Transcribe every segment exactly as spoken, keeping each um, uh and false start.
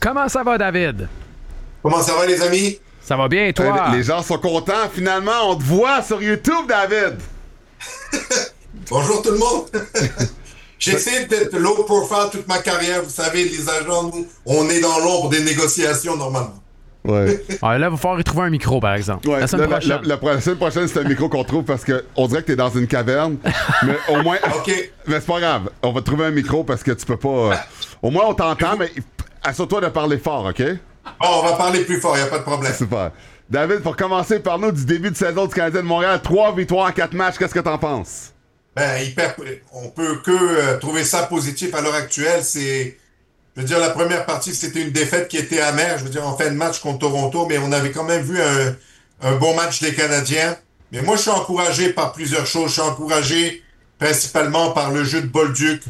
Comment ça va, David? Comment ça va, les amis? Ça va bien, et toi? Euh, les gens sont contents. Finalement, on te voit sur YouTube, David. Bonjour tout le monde. J'essaie d'être low profile toute ma carrière. Vous savez, les agents, nous, on est dans l'ombre des négociations normalement. Ouais. Ah, là, il va falloir y trouver un micro, par exemple. Ouais, la semaine la, prochaine. La, la, la semaine prochaine, c'est un micro qu'on trouve parce qu'on dirait que t'es dans une caverne. Mais au moins. OK. Mais c'est pas grave. On va te trouver un micro parce que tu peux pas. Euh, au moins, on t'entend, mais assure-toi de parler fort, OK? Bon, on va parler plus fort, il n'y a pas de problème. Super. David, pour commencer, parle-nous du début de saison du Canadien de Montréal. Trois victoires en quatre matchs. Qu'est-ce que t'en penses? Ben, hyper, on peut que euh, trouver ça positif à l'heure actuelle. C'est, je veux dire, la première partie, c'était une défaite qui était amère. Je veux dire, en fin de match contre Toronto, mais on avait quand même vu un, un bon match des Canadiens. Mais moi, je suis encouragé par plusieurs choses. Je suis encouragé principalement par le jeu de Bolduc,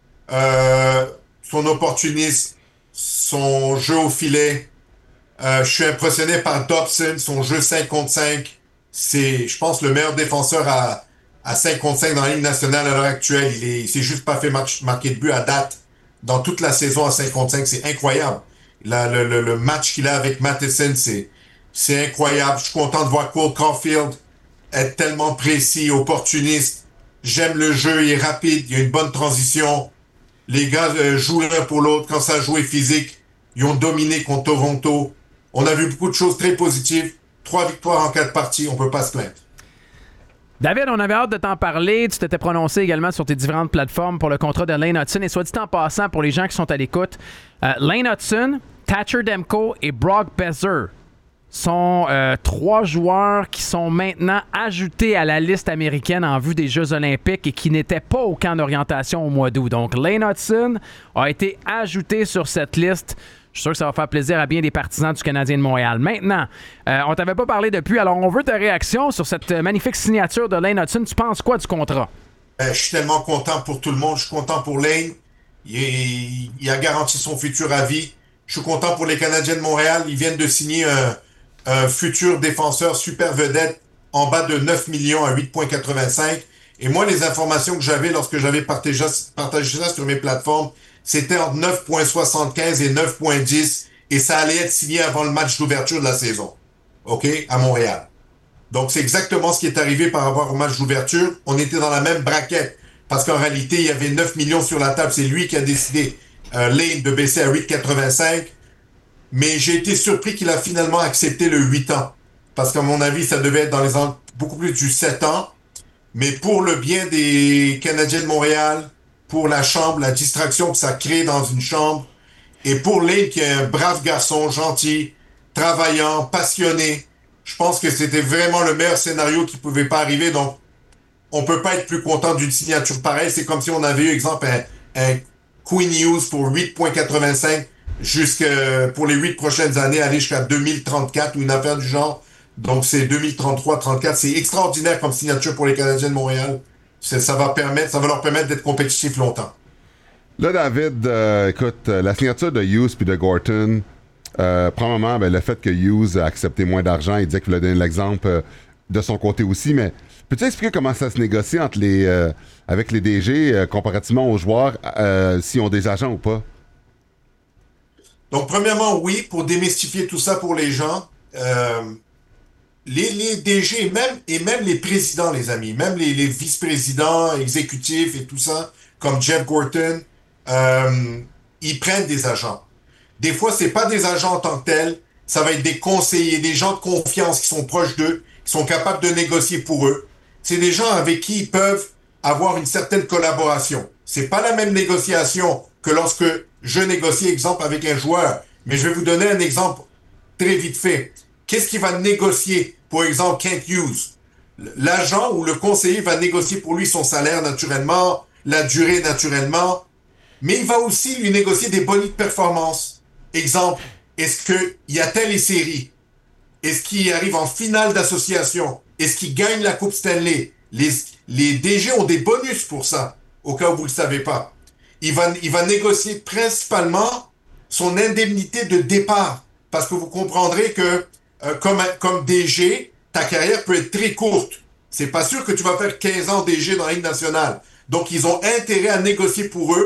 euh, son opportunisme, son jeu au filet. Euh, je suis impressionné par Dobson, son jeu cinq contre cinq. C'est, je pense, le meilleur défenseur à, à cinq contre cinq dans la Ligue nationale à l'heure actuelle. Il est, il s'est juste pas fait march, marquer de but à date dans toute la saison à cinq contre cinq. C'est incroyable. La, le, le, le match qu'il a avec Matheson, c'est, c'est incroyable. Je suis content de voir Cole Caulfield être tellement précis, opportuniste. J'aime le jeu, il est rapide, il y a une bonne transition. Les gars euh, jouent l'un pour l'autre. Quand ça a joué physique, ils ont dominé contre Toronto. On a vu beaucoup de choses très positives. Trois victoires en quatre parties, on peut pas se plaindre. David, on avait hâte de t'en parler. Tu t'étais prononcé également sur tes différentes plateformes pour le contrat de Lane Hutson. Et soit dit en passant, pour les gens qui sont à l'écoute, euh, Lane Hutson, Thatcher Demko et Brock Besser sont euh, trois joueurs qui sont maintenant ajoutés à la liste américaine en vue des Jeux olympiques et qui n'étaient pas au camp d'orientation au mois d'août. Donc, Lane Hutson a été ajouté sur cette liste. Je suis sûr que ça va faire plaisir à bien des partisans du Canadien de Montréal. Maintenant, euh, on t'avait pas parlé depuis, alors on veut ta réaction sur cette magnifique signature de Lane Hutson. Tu penses quoi du contrat? Ben, je suis tellement content pour tout le monde. Je suis content pour Lane. Il, est, il a garanti son futur à vie. Je suis content pour les Canadiens de Montréal. Ils viennent de signer un, un futur défenseur super vedette en bas de neuf millions à huit virgule quatre-vingt-cinq. Et moi, les informations que j'avais lorsque j'avais partagé, partagé ça sur mes plateformes, c'était entre neuf virgule soixante-quinze et neuf virgule dix, et ça allait être signé avant le match d'ouverture de la saison. OK? À Montréal. Donc, c'est exactement ce qui est arrivé par rapport au match d'ouverture. On était dans la même braquette, parce qu'en réalité, il y avait neuf millions sur la table. C'est lui qui a décidé, euh, Lane, de baisser à huit virgule quatre-vingt-cinq. Mais j'ai été surpris qu'il a finalement accepté le huit ans. Parce qu'à mon avis, ça devait être dans les ans, beaucoup plus du sept ans. Mais pour le bien des Canadiens de Montréal, pour la chambre, la distraction que ça crée dans une chambre, et pour Lane, qui est un brave garçon, gentil, travaillant, passionné, je pense que c'était vraiment le meilleur scénario qui pouvait pas arriver. Donc, on peut pas être plus content d'une signature pareille. C'est comme si on avait eu, exemple, un, un Quinn Hughes pour huit virgule quatre-vingt-cinq jusque pour les huit prochaines années, aller jusqu'à deux mille trente-quatre ou une affaire du genre. Donc, c'est deux mille trente-trois trente-quatre. C'est extraordinaire comme signature pour les Canadiens de Montréal. C'est, ça va permettre, ça va leur permettre d'être compétitifs longtemps. Là, David, euh, écoute, euh, la signature de Hughes puis de Gorton, euh, premièrement, ben, le fait que Hughes a accepté moins d'argent, il disait qu'il voulait donner l'exemple euh, de son côté aussi, mais peux-tu expliquer comment ça se négocie entre les, euh, avec les D G euh, comparativement aux joueurs, euh, s'ils ont des agents ou pas? Donc, premièrement, oui, pour démystifier tout ça pour les gens, euh, Les, les D G et même, et même les présidents, les amis, même les, les vice-présidents exécutifs et tout ça, comme Jeff Gorton, euh, ils prennent des agents. Des fois, c'est pas des agents en tant que tels, ça va être des conseillers, des gens de confiance qui sont proches d'eux, qui sont capables de négocier pour eux. C'est des gens avec qui ils peuvent avoir une certaine collaboration. C'est pas la même négociation que lorsque je négocie, exemple, avec un joueur. Mais je vais vous donner un exemple très vite fait. Qu'est-ce qu'il va négocier, pour exemple, Kent Hughes? L'agent ou le conseiller va négocier pour lui son salaire naturellement, la durée naturellement, mais il va aussi lui négocier des bonus de performance. Exemple, est-ce qu'il atteint les séries? Est-ce qu'il arrive en finale d'association? Est-ce qu'il gagne la Coupe Stanley? Les, les D G ont des bonus pour ça, au cas où vous ne le savez pas. Il va, il va négocier principalement son indemnité de départ, parce que vous comprendrez que Euh, comme, comme D G, ta carrière peut être très courte. C'est pas sûr que tu vas faire quinze ans D G dans la Ligue nationale. Donc, ils ont intérêt à négocier pour eux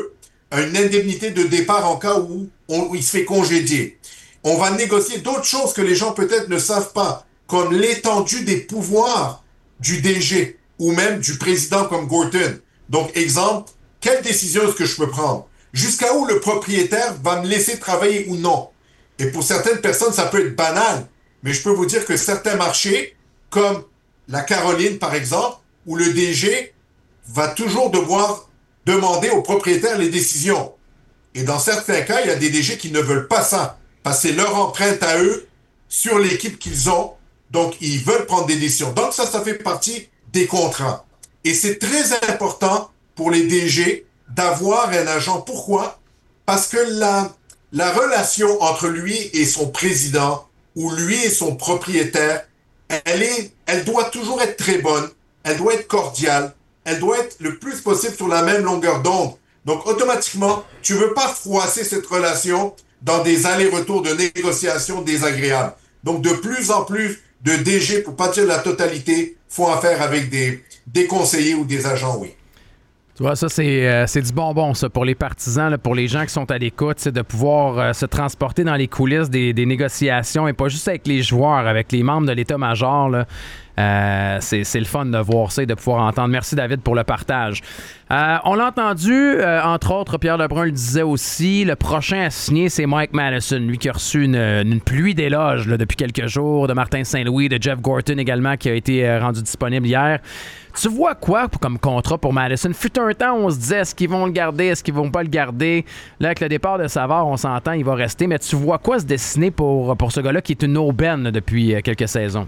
une indemnité de départ en cas où, on, où il se fait congédier. On va négocier d'autres choses que les gens peut-être ne savent pas, comme l'étendue des pouvoirs du D G ou même du président comme Gorton. Donc, exemple, quelle décision est-ce que je peux prendre? Jusqu'à où le propriétaire va me laisser travailler ou non? Et pour certaines personnes, ça peut être banal, mais je peux vous dire que certains marchés, comme la Caroline par exemple, où le D G va toujours devoir demander au propriétaire les décisions. Et dans certains cas, il y a des D G qui ne veulent pas ça, parce que c'est leur empreinte à eux sur l'équipe qu'ils ont, donc ils veulent prendre des décisions. Donc ça, ça fait partie des contrats. Et c'est très important pour les D G d'avoir un agent. Pourquoi? Parce que la, la relation entre lui et son président, ou lui et son propriétaire, elle est, elle doit toujours être très bonne, elle doit être cordiale, elle doit être le plus possible sur la même longueur d'onde. Donc, automatiquement, tu veux pas froisser cette relation dans des allers-retours de négociations désagréables. Donc, de plus en plus de D G, pour pas dire la totalité, font affaire avec des, des conseillers ou des agents, oui. Tu vois, ça, c'est, euh, c'est du bonbon, ça, pour les partisans, là, pour les gens qui sont à l'écoute, c'est de pouvoir euh, se transporter dans les coulisses des, des négociations et pas juste avec les joueurs, avec les membres de l'état-major, là. Euh, c'est, c'est le fun de voir ça et de pouvoir entendre. Merci, David, pour le partage. Euh, on l'a entendu, euh, entre autres, Pierre Lebrun le disait aussi, le prochain à signer, c'est Mike Matheson, lui qui a reçu une, une pluie d'éloges là, depuis quelques jours, de Martin Saint-Louis, de Jeff Gorton également, qui a été euh, rendu disponible hier. Tu vois quoi comme contrat pour Matheson? Fut un temps, on se disait, est-ce qu'ils vont le garder, est-ce qu'ils vont pas le garder? Là, avec le départ de Savard, on s'entend, il va rester. Mais tu vois quoi se dessiner pour, pour ce gars-là qui est une aubaine depuis quelques saisons?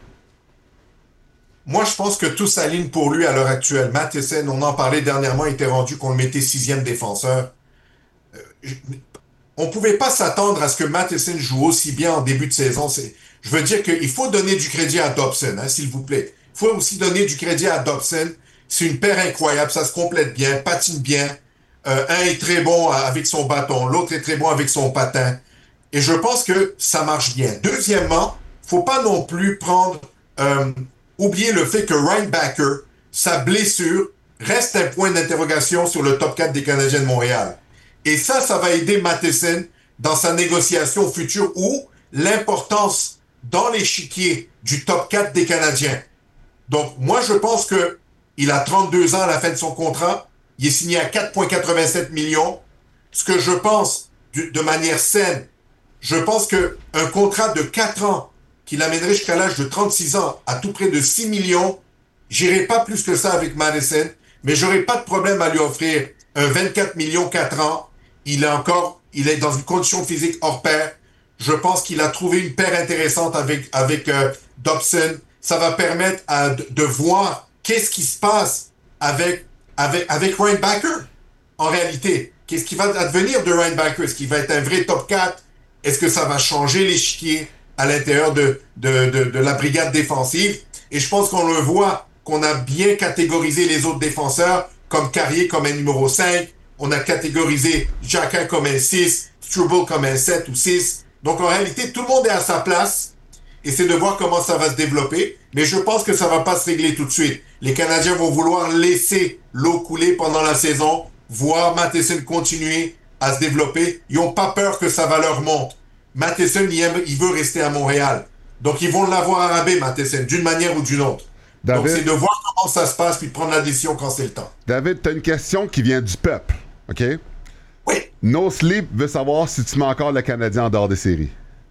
Moi, je pense que tout s'aligne pour lui à l'heure actuelle. Matheson, on en parlait dernièrement, il était rendu qu'on le mettait sixième défenseur. Euh, je, on pouvait pas s'attendre à ce que Matheson joue aussi bien en début de saison. C'est, je veux dire qu'il faut donner du crédit à Dobson, hein, s'il vous plaît. Il faut aussi donner du crédit à Dobson. C'est une paire incroyable, ça se complète bien, patine bien. Euh, un est très bon avec son bâton, l'autre est très bon avec son patin. Et je pense que ça marche bien. Deuxièmement, faut pas non plus prendre... Euh, oublier le fait que Ryan Backer, sa blessure, reste un point d'interrogation sur le top quatre des Canadiens de Montréal. Et ça, ça va aider Matheson dans sa négociation future ou l'importance dans l'échiquier du top quatre des Canadiens. Donc, moi, je pense que il a trente-deux ans à la fin de son contrat. Il est signé à quatre virgule quatre-vingt-sept millions. Ce que je pense, de manière saine, je pense que un contrat de quatre ans qui l'amènerait jusqu'à l'âge de trente-six ans à tout près de six millions, j'irai pas plus que ça avec Matheson, mais j'aurais pas de problème à lui offrir un vingt-quatre millions quatre ans. Il est encore, il est dans une condition physique hors pair. Je pense qu'il a trouvé une paire intéressante avec, avec euh, Dobson. Ça va permettre à, de, de voir qu'est-ce qui se passe avec, avec, avec Ryan Backer, en réalité. Qu'est-ce qui va advenir de Ryan Backer? Est-ce qu'il va être un vrai top quatre? Est-ce que ça va changer l'échiquier à l'intérieur de, de, de, de la brigade défensive? Et je pense qu'on le voit, qu'on a bien catégorisé les autres défenseurs, comme Carrier comme un numéro cinq, on a catégorisé Jacquin comme un six, Struble comme un sept ou six. Donc en réalité, tout le monde est à sa place, et c'est de voir comment ça va se développer. Mais je pense que ça va pas se régler tout de suite. Les Canadiens vont vouloir laisser l'eau couler pendant la saison, voir Matheson continuer à se développer. Ils ont pas peur que sa valeur monte. Matheson, il, aime, il veut rester à Montréal. Donc, ils vont l'avoir à rabais, Matheson, d'une manière ou d'une autre. David, donc, c'est de voir comment ça se passe puis de prendre la décision quand c'est le temps. David, tu as une question qui vient du peuple, OK? Oui. No Sleep veut savoir si tu mets encore le Canadien en dehors des séries.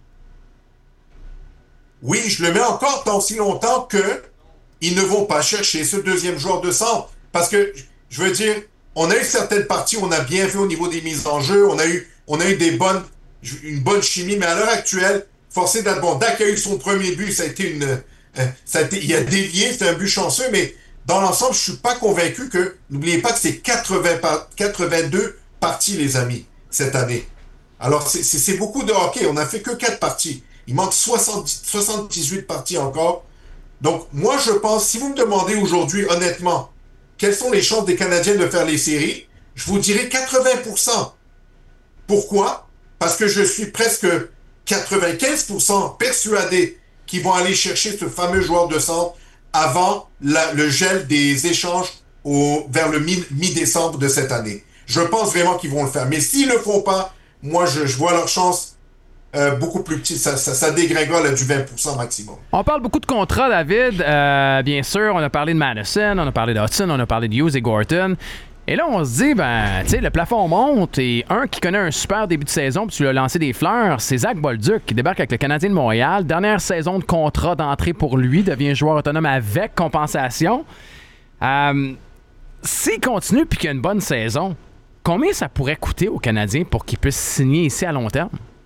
Oui, je le mets encore tant si longtemps que ils ne vont pas chercher ce deuxième joueur de centre. Parce que, je veux dire, on a eu certaines parties où on a bien fait au niveau des mises en jeu, on a eu, on a eu des bonnes... une bonne chimie, mais à l'heure actuelle, forcé d'être bon. Dak a eu son premier but, ça a été une, euh, ça a été, il a dévié, c'était un but chanceux, mais dans l'ensemble, je suis pas convaincu que, n'oubliez pas que c'est quatre-vingts par, quatre-vingt-deux parties, les amis, cette année. Alors, c'est, c'est, c'est beaucoup de hockey, on a fait que quatre parties. Il manque soixante-dix, soixante-dix-huit parties encore. Donc, moi, je pense, si vous me demandez aujourd'hui, honnêtement, quelles sont les chances des Canadiens de faire les séries, je vous dirais quatre-vingts pour cent. Pourquoi? Parce que je suis presque quatre-vingt-quinze pour cent persuadé qu'ils vont aller chercher ce fameux joueur de centre avant la, le gel des échanges au, vers le mi, mi-décembre de cette année. Je pense vraiment qu'ils vont le faire. Mais s'ils le font pas, moi, je, je vois leur chance euh, beaucoup plus petite. Ça, ça, ça dégringole à du vingt pour cent maximum. On parle beaucoup de contrats, David. Euh, bien sûr, on a parlé de Madison, on a parlé de Hudson, on a parlé de Hughes et Gorton. Et là, on se dit, ben, tu sais, le plafond monte et un qui connaît un super début de saison, puis tu lui as lancé des fleurs, c'est Zach Bolduc qui débarque avec le Canadien de Montréal. Dernière saison de contrat d'entrée pour lui, devient joueur autonome avec compensation. Euh, S'il continue puis qu'il y a une bonne saison, combien ça pourrait coûter aux Canadiens pour qu'ils puissent signer ici à long terme?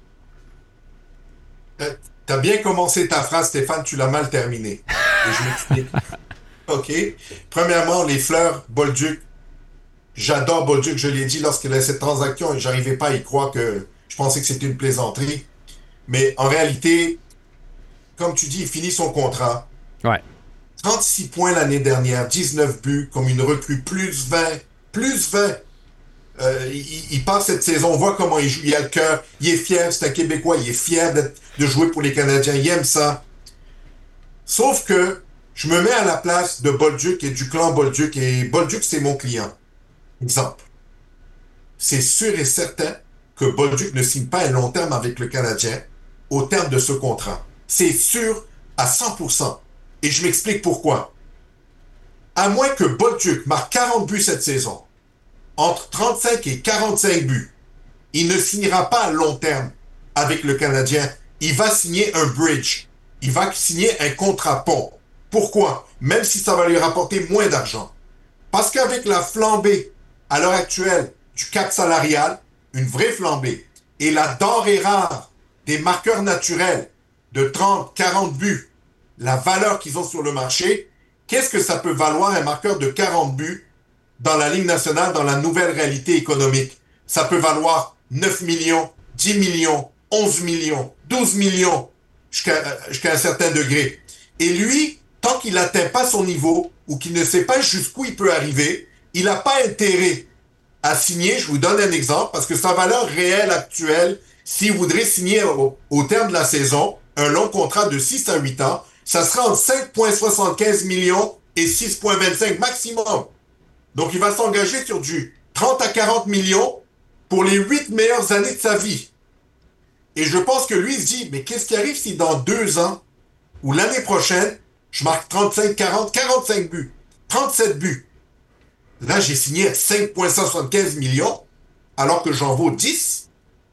Euh, T'as bien commencé ta phrase, Stéphane, tu l'as mal terminée. Et je m'explique. OK. Premièrement, les fleurs, Bolduc. J'adore Bolduc, je l'ai dit lorsqu'il a cette transaction et j'arrivais pas à y croire que je pensais que c'était une plaisanterie. Mais en réalité, comme tu dis, il finit son contrat. Ouais. trente-six points l'année dernière, dix-neuf buts, comme une recrue, plus vingt, plus vingt. Euh, il, il passe cette saison, on voit comment il joue, il a le cœur, il est fier, c'est un Québécois, il est fier d'être, de jouer pour les Canadiens, il aime ça. Sauf que je me mets à la place de Bolduc et du clan Bolduc, et Bolduc, c'est mon client. Exemple. C'est sûr et certain que Bolduc ne signe pas un long terme avec le Canadien au terme de ce contrat. C'est sûr à cent pour cent. Et je m'explique pourquoi. À moins que Bolduc marque quarante buts cette saison, entre trente-cinq et quarante-cinq buts, il ne signera pas à long terme avec le Canadien. Il va signer un bridge. Il va signer un contrat pont. Pourquoi? Même si ça va lui rapporter moins d'argent. Parce qu'avec la flambée à l'heure actuelle du cap salarial, une vraie flambée, et la denrée rare des marqueurs naturels de trente, quarante buts, la valeur qu'ils ont sur le marché, qu'est-ce que ça peut valoir un marqueur de quarante buts dans la Ligue nationale, dans la nouvelle réalité économique? Ça peut valoir neuf millions, dix millions, onze millions, douze millions, jusqu'à jusqu'à un certain degré. Et lui, tant qu'il n'atteint pas son niveau, ou qu'il ne sait pas jusqu'où il peut arriver, il n'a pas intérêt à signer. Je vous donne un exemple, parce que sa valeur réelle actuelle, s'il voudrait signer au, au terme de la saison, un long contrat de six à huit ans, ça sera entre cinq virgule soixante-quinze millions et six virgule vingt-cinq maximum. Donc, il va s'engager sur du trente à quarante millions pour les huit meilleures années de sa vie. Et je pense que lui, il se dit, mais qu'est-ce qui arrive si dans deux ans, ou l'année prochaine, je marque trente-cinq, quarante, quarante-cinq buts, trente-sept buts. Là, j'ai signé à cinq virgule soixante-quinze millions, alors que j'en vaux dix.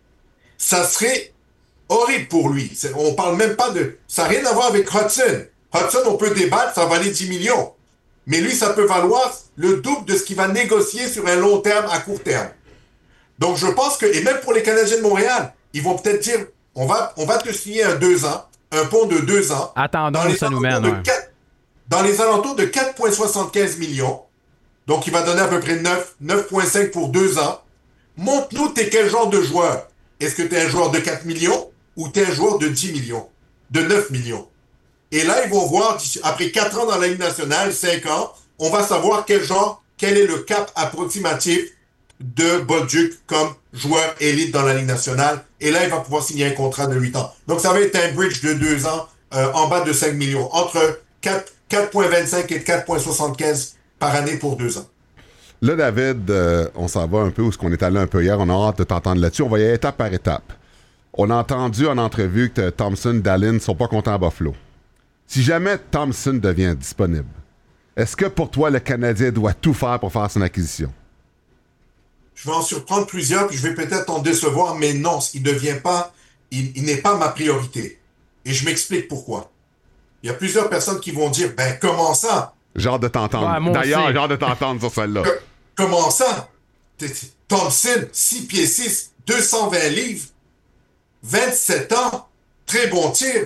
Ça serait horrible pour lui. C'est, on parle même pas de... Ça n'a rien à voir avec Hudson. Hudson, on peut débattre, ça valait dix millions. Mais lui, ça peut valoir le double de ce qu'il va négocier sur un long terme à court terme. Donc, je pense que... Et même pour les Canadiens de Montréal, ils vont peut-être dire, on va, on va te signer un deux ans, un pont de deux ans. Attendons où ça nous mène. Ouais. quatre, dans les alentours de quatre virgule soixante-quinze millions. Donc, il va donner à peu près neuf, neuf virgule cinq pour deux ans. Montre-nous, t'es quel genre de joueur? Est-ce que t'es un joueur de quatre millions ou t'es un joueur de dix millions? De neuf millions? Et là, ils vont voir, après quatre ans dans la Ligue nationale, cinq ans, on va savoir quel genre, quel est le cap approximatif de Bolduc comme joueur élite dans la Ligue nationale. Et là, il va pouvoir signer un contrat de huit ans. Donc, ça va être un bridge de deux ans euh, en bas de cinq millions. Entre quatre virgule vingt-cinq et quatre virgule soixante-quinze par année pour deux ans. Là, David, euh, on s'en va un peu où est-ce qu'on est allé un peu hier. On a hâte de t'entendre là-dessus. On va y aller étape par étape. On a entendu en entrevue que Thompson et Dallin ne sont pas contents à Buffalo. Si jamais Thompson devient disponible, est-ce que pour toi, le Canadien doit tout faire pour faire son acquisition? Je vais en surprendre plusieurs, puis je vais peut-être en décevoir, mais non, il ne devient pas, il, il n'est pas ma priorité. Et je m'explique pourquoi. Il y a plusieurs personnes qui vont dire, ben comment ça? J'ai hâte de t'entendre. Ouais, D'ailleurs, aussi. j'ai hâte de t'entendre sur celle-là. Que, comment ça? Thompson, six pieds six, deux cent vingt livres, vingt-sept ans, très bon tir,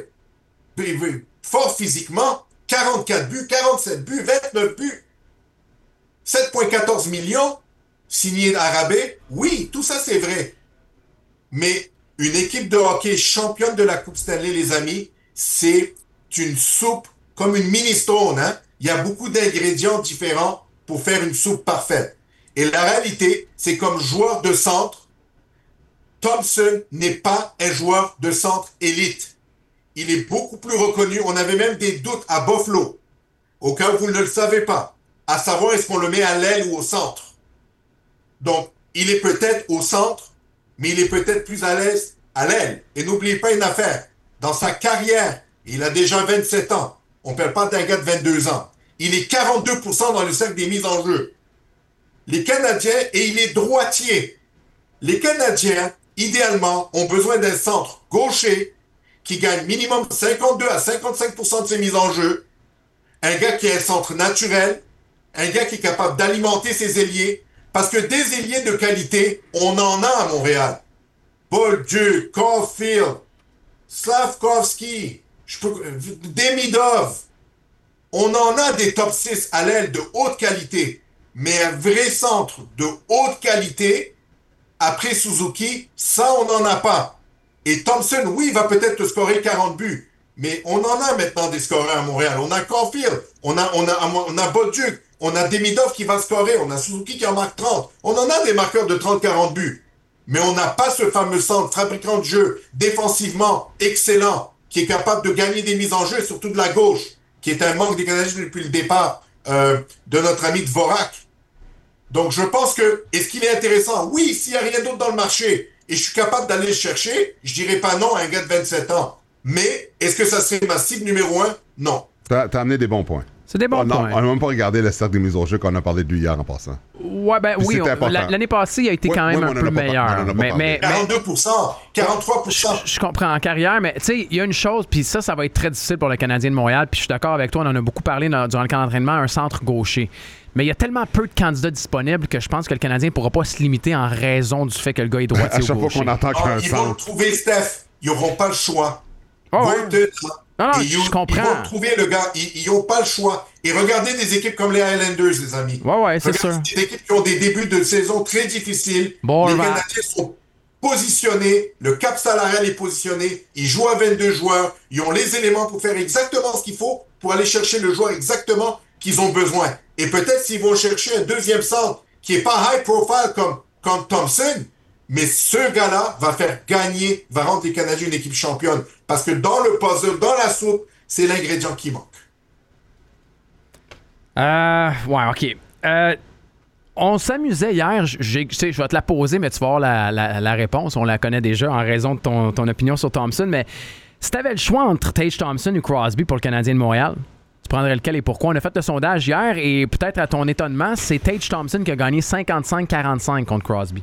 fort physiquement, quarante-quatre buts, quarante-sept buts, vingt-neuf buts, sept virgule quatorze millions, signé à rabais. Oui, tout ça c'est vrai. Mais une équipe de hockey championne de la Coupe Stanley, les amis, c'est une soupe comme une mini-stone, hein? Il y a beaucoup d'ingrédients différents pour faire une soupe parfaite. Et la réalité, c'est comme joueur de centre, Thompson n'est pas un joueur de centre élite. Il est beaucoup plus reconnu. On avait même des doutes à Buffalo, au cas où vous ne le savez pas, à savoir est-ce qu'on le met à l'aile ou au centre. Donc, il est peut-être au centre, mais il est peut-être plus à l'aise à l'aile. Et n'oubliez pas une affaire. Dans sa carrière, il a déjà vingt-sept ans. On ne parle pas d'un gars de vingt-deux ans. Il est quarante-deux pour cent dans le cercle des mises en jeu. Les Canadiens, et il est droitier. Les Canadiens, idéalement, ont besoin d'un centre gaucher qui gagne minimum cinquante-deux à cinquante-cinq pour cent de ses mises en jeu. Un gars qui a un centre naturel. Un gars qui est capable d'alimenter ses ailiers. Parce que des ailiers de qualité, on en a à Montréal. Bolduc, Caulfield, Slavkovski, je peux, Demidov. On en a des top six à l'aile de haute qualité. Mais un vrai centre de haute qualité, après Suzuki, ça, on n'en a pas. Et Thompson, oui, il va peut-être te scorer quarante buts. Mais on en a maintenant des scoreurs à Montréal. On a Caulfield, on a, on a, on a Bolduc, on a Demidov qui va scorer, on a Suzuki qui en marque trente. On en a des marqueurs de trente à quarante buts. Mais on n'a pas ce fameux centre fabricant de jeu, défensivement excellent, qui est capable de gagner des mises en jeu, surtout de la gauche, qui est un manque des Canadiens depuis le départ euh, de notre ami Dvorak. Donc je pense que, est-ce qu'il est intéressant? Oui, s'il n'y a rien d'autre dans le marché, et je suis capable d'aller le chercher, je dirais pas non à un gars de vingt-sept ans. Mais, est-ce que ça serait ma cible numéro un? Non. T'as, t'as amené des bons points. C'est des bons oh, non, points. On n'a même pas regardé le cercle des mises au jeu qu'on a parlé de lui hier en passant. Ouais, ben Puis oui, on, l'année passée, il a été oui, quand même oui, un peu pas, meilleur. Mais, mais, quarante-deux pour cent, quarante-trois pour cent. Je, je comprends en carrière, mais tu sais, il y a une chose, puis ça, ça va être très difficile pour le Canadien de Montréal, puis je suis d'accord avec toi, on en a beaucoup parlé dans, durant le camp d'entraînement, un centre gaucher. Mais il y a tellement peu de candidats disponibles que je pense que le Canadien ne pourra pas se limiter en raison du fait que le gars est droitier à chaque ou fois gaucher. qu'on entend qu'il y a un Ah, ils centre. vont le trouver, Steph. Ils n'auront pas le choix. Oh, ouais. Deux, Non, non, et je ils, comprends. Ils vont trouver le gars. Ils n'ont pas le choix. Et regardez des équipes comme les Highlanders, les amis. Ouais, ouais, c'est regardez sûr. des équipes qui ont des débuts de saison très difficiles. Bon, les bah. Canadiens sont positionnés. Le cap salarial est positionné. Ils jouent à vingt-deux joueurs. Ils ont les éléments pour faire exactement ce qu'il faut pour aller chercher le joueur exactement qu'ils ont besoin. Et peut-être s'ils vont chercher un deuxième centre qui n'est pas high profile comme, comme Thompson, mais ce gars-là va faire gagner, va rendre les Canadiens une équipe championne. Parce que dans le puzzle, dans la soupe, c'est l'ingrédient qui manque. Euh, ouais, OK. Euh, on s'amusait hier, j'ai, je vais te la poser, mais tu vas avoir la, la, la réponse. On la connaît déjà en raison de ton, ton opinion sur Thompson, mais si tu avais le choix entre Tage Thompson ou Crosby pour le Canadien de Montréal, tu prendrais lequel et pourquoi? On a fait le sondage hier et peut-être à ton étonnement, c'est Tage Thompson qui a gagné cinquante-cinq quarante-cinq contre Crosby.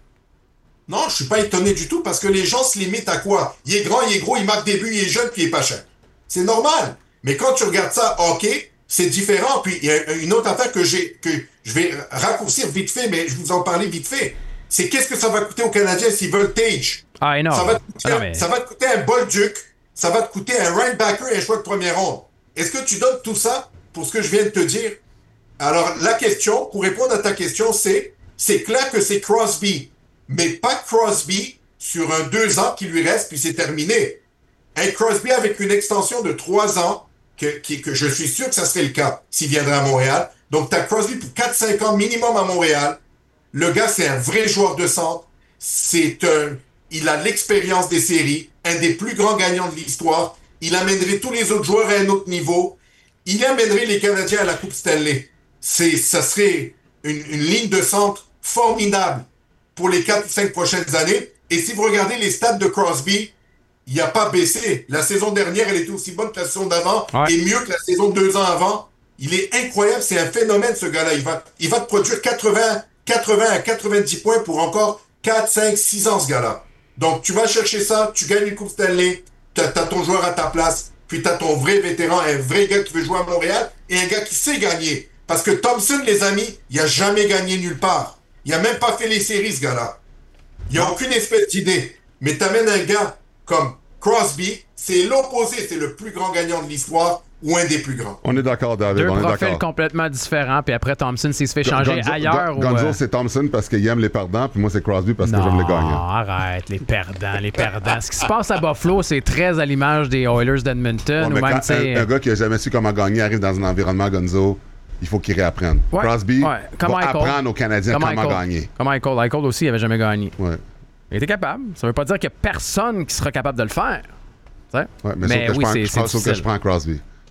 Non, je suis pas étonné du tout parce que les gens se limitent à quoi? Il est grand, il est gros, il marque des buts, il est jeune, puis il est pas cher. C'est normal. Mais quand tu regardes ça, OK, c'est différent. Puis il y a une autre affaire que j'ai, que je vais raccourcir vite fait, mais je vous en parlais vite fait. C'est qu'est-ce que ça va coûter aux Canadiens s'ils veulent Tage? Ah, non. Ça va te coûter, non, mais... ça va te coûter un Bolduc, ça va te coûter un linebacker et un choix de première ronde. Est-ce que tu donnes tout ça pour ce que je viens de te dire? Alors, la question, pour répondre à ta question, c'est, c'est clair que c'est Crosby, mais pas Crosby sur un deux ans qui lui reste, puis c'est terminé. Un Crosby avec une extension de trois ans, que, qui, que je suis sûr que ça serait le cas s'il viendrait à Montréal. Donc, tu as Crosby pour quatre cinq ans minimum à Montréal. Le gars, c'est un vrai joueur de centre. C'est un, il a l'expérience des séries, un des plus grands gagnants de l'histoire. Il amènerait tous les autres joueurs à un autre niveau. Il amènerait les Canadiens à la Coupe Stanley. C'est, ça serait une, une ligne de centre formidable pour les quatre ou cinq prochaines années. Et si vous regardez les stats de Crosby, il n'a pas baissé. La saison dernière, elle était aussi bonne que la saison d'avant ouais. et mieux que la saison de deux ans avant. Il est incroyable, c'est un phénomène ce gars-là. Il va, il va te produire quatre-vingts, quatre-vingts à quatre-vingt-dix points pour encore quatre, cinq, six ans ce gars-là. Donc tu vas chercher ça, tu gagnes une Coupe Stanley, tu as ton joueur à ta place, puis tu as ton vrai vétéran, un vrai gars qui veut jouer à Montréal et un gars qui sait gagner. Parce que Thompson, les amis, il n'a jamais gagné nulle part. Il n'a même pas fait les séries, ce gars-là. Il n'y a aucune espèce d'idée. Mais t'amènes un gars comme Crosby, c'est l'opposé, c'est le plus grand gagnant de l'histoire ou un des plus grands. On est d'accord, David, Deux on est profils d'accord. complètement différents, puis après Thompson, s'il se fait changer Gonzo, ailleurs... Gon- ou, Gonzo, euh... c'est Thompson parce qu'il aime les perdants, puis moi, c'est Crosby parce non, que j'aime les gagnants. Non, arrête, les perdants, les perdants. Ce qui se passe à Buffalo, c'est très à l'image des Oilers d'Edmonton. Ouais, ou mais même, quand t'sais, un, un gars qui a jamais su comment gagner arrive dans un environnement Gonzo, il faut qu'il réapprenne. Ouais, Crosby ouais, comme va Michael. apprendre aux Canadiens Comme comment Michael. gagner. Comme Michael. Michael aussi, il n'avait jamais gagné. Ouais. Il était capable. Ça veut pas dire qu'il n'y a personne qui sera capable de le faire. Ouais, mais, Mais sauf que oui, je prends, c'est- je prends- c'est sauf que difficile. je prends Crosby.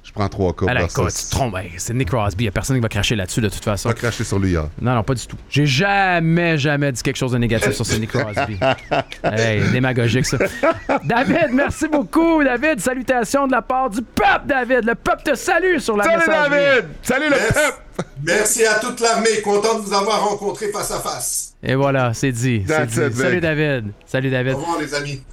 Je prends trois coupes. Alors, versus- écoute, tu te trompes. Hey, c'est Nick Crosby. Il n'y a personne qui va cracher là-dessus de toute façon. Pas cracher sur lui, hein. Non, non, pas du tout. J'ai jamais, jamais dit quelque chose de négatif sur Sidney Crosby. Hey, démagogique, ça. David, merci beaucoup, David. Salutations de la part du peuple, David. Le peuple te salue sur la Salut, messagerie. David! Salut, le Merci. peuple! Merci à toute l'armée. Content de vous avoir rencontré face à face. Et voilà, c'est dit. C'est That's dit. it, Salut, Vic. David. Salut, David. Au revoir, les amis.